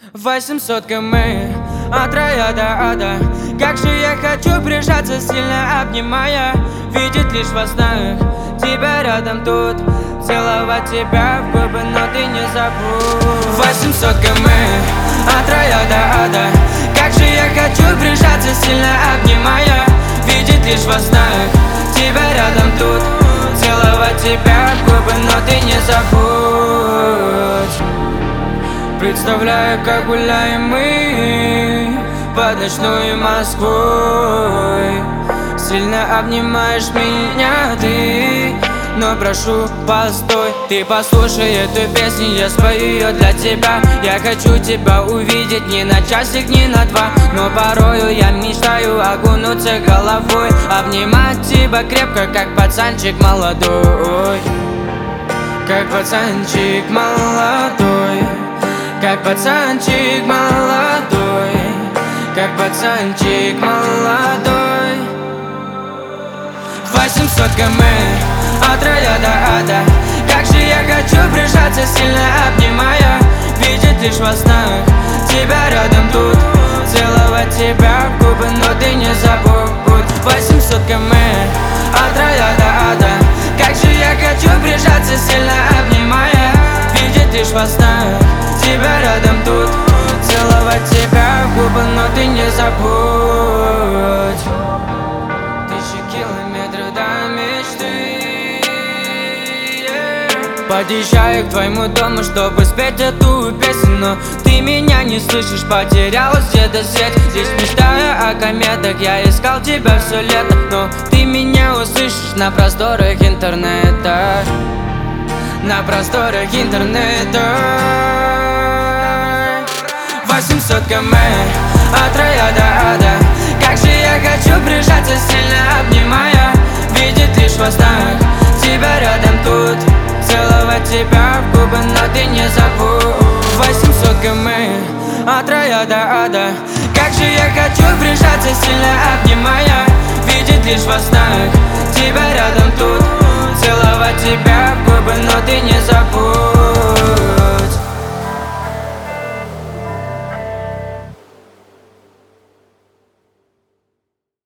800 км от рая до ада. Как же я хочу прижаться, сильно обнимая, видеть лишь во снах тебя рядом тут, целовать тебя в губы, но ты не забудь. 800 км от рая до ада. Как же я хочу прижаться, сильно обнимая, видеть лишь во снах тебя рядом тут, целовать тебя в губы, но ты не забудь. Представляю, как гуляем мы под ночной Москвой. Сильно обнимаешь меня ты, но прошу, постой. Ты послушай эту песню, я спою ее для тебя. Я хочу тебя увидеть не на часик, не на два, но порою я мечтаю окунуться головой, обнимать тебя крепко, как пацанчик молодой. Как пацанчик молодой, как пацанчик молодой, как пацанчик молодой. 800 км от рая до ада. Как же я хочу прижаться, сильно обнимая, видеть лишь во снах тебя рядом тут, целовать тебя в губы, но ты не забудь. 800 км от рая до ада. Как же я хочу прижаться, сильно обнимая, видеть лишь во снах тебя рядом тут, целовать тебя в губы, но ты не забудь. Тысячи километров до мечты, Подъезжаю к твоему дому, чтобы спеть эту песню, но ты меня не слышишь, потерялась где-то сеть. Здесь мечтая о кометах, я искал тебя все лето, но ты меня услышишь на просторах интернета, на просторах интернета. 800 км от рая до ада. Как же я хочу прижаться, сильно обнимая, видеть лишь во снах тебя рядом тут, целовать тебя в губы, но ты не забудь. 800 км от рая до ада. Как же я хочу прижаться, сильно обнимая, видеть лишь во снах тебя рядом тут, целовать тебя в губы, но